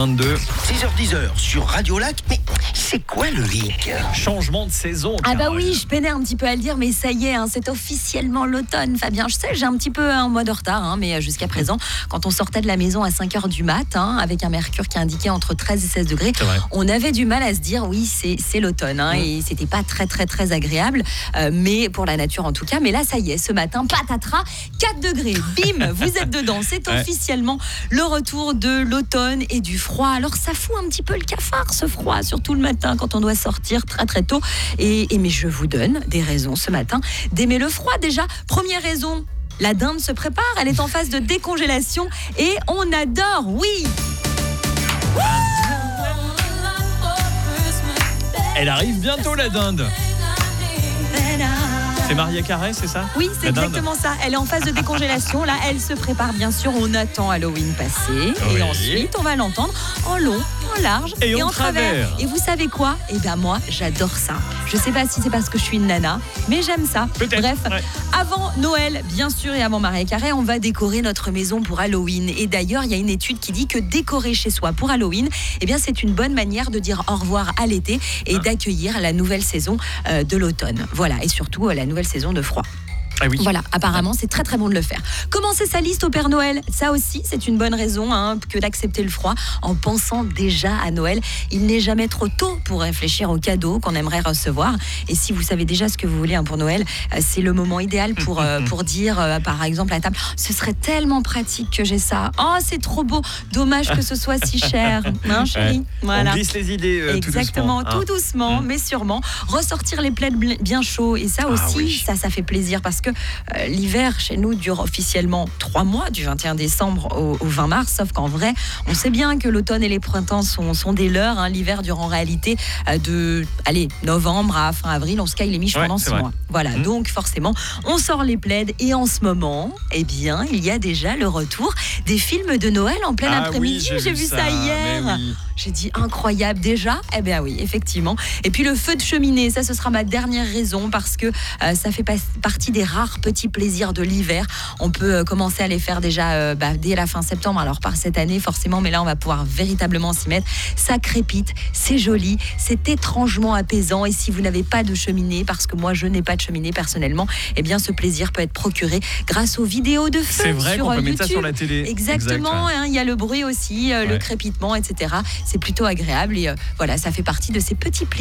22. 6h-10h sur Radio Lac. Mais c'est quoi le hic? Changement de saison. Ah bah Carole. oui, je peinais un petit peu à le dire, mais ça y est, c'est officiellement l'automne, Fabien. Je sais, j'ai un petit peu un mois de retard, mais jusqu'à présent, quand on sortait de la maison à 5h du mat, avec un mercure qui indiquait entre 13 et 16 degrés, on avait du mal à se dire, oui, c'est l'automne. Et c'était pas très, très, très agréable, mais pour la nature en tout cas. Mais là, ça y est, ce matin, patatras, 4 degrés, bim, vous êtes dedans. C'est officiellement le retour de l'automne et du froid. Alors, ça fout un petit peu le cafard, ce froid, surtout le matin, quand on doit sortir très, très tôt. Mais je vous donne des raisons ce matin d'aimer le froid. Déjà, première raison, la dinde se prépare, elle est en phase de décongélation et on adore, oui. Elle arrive bientôt, la dinde. C'est Maria Carré, c'est ça? Oui, c'est la dinde. exactement ça. Elle est en phase de décongélation. Là, elle se prépare, bien sûr. On attend Halloween passer. Oui. Et ensuite, on va l'entendre en long, en large Et en en travers. Et vous savez quoi? Eh bien, moi, j'adore ça. Je sais pas si c'est parce que je suis une nana, mais j'aime ça. Peut-être. Bref, Ouais. avant Noël, bien sûr, et avant Maria Carré, on va décorer notre maison pour Halloween. Et d'ailleurs, il y a une étude qui dit que décorer chez soi pour Halloween, eh bien, c'est une bonne manière de dire au revoir à l'été et d'accueillir la nouvelle saison de l'automne. Voilà, et surtout la nouvelle saison de froid. Ah oui. Voilà, apparemment, c'est très très bon de le faire. Commencer sa liste au Père Noël, ça aussi, c'est une bonne raison que d'accepter le froid en pensant déjà à Noël. Il n'est jamais trop tôt pour réfléchir aux cadeaux qu'on aimerait recevoir. Et si vous savez déjà ce que vous voulez pour Noël, c'est le moment idéal pour dire, par exemple, à table, ce serait tellement pratique que j'ai ça. Oh, c'est trop beau. Dommage que ce soit si cher. Hein, chérie? Voilà. On glisse les idées Exactement, tout doucement. tout doucement, mais sûrement. Ressortir les plaids bien chauds. Et ça aussi, oui. ça fait plaisir parce que l'hiver chez nous dure officiellement 3 mois, du 21 décembre au 20 mars, sauf qu'en vrai, on sait bien que l'automne et les printemps sont des leurs. L'hiver dure en réalité de novembre à fin avril, on se caille les miches pendant 6 mois. Voilà, donc forcément, on sort les plaids et en ce moment, eh bien, il y a déjà le retour des films de Noël en plein après-midi. Oui, j'ai vu ça hier. Oui. J'ai dit incroyable déjà. Eh bien oui, effectivement. Et puis le feu de cheminée, ça ce sera ma dernière raison parce que ça fait partie des rares petits plaisirs de l'hiver. On peut commencer à les faire déjà dès la fin septembre. Alors par cette année forcément, mais là on va pouvoir véritablement s'y mettre. Ça crépite, c'est joli, c'est étrangement apaisant. Et si vous n'avez pas de cheminée, parce que moi je n'ai pas de cheminée personnellement, eh bien ce plaisir peut être procuré grâce aux vidéos de feu C'est vrai sur qu'on peut YouTube. mettre ça sur la télé. Exactement, Exact, il y a le bruit aussi, le crépitement, etc. C'est plutôt agréable et voilà, ça fait partie de ces petits plaisirs.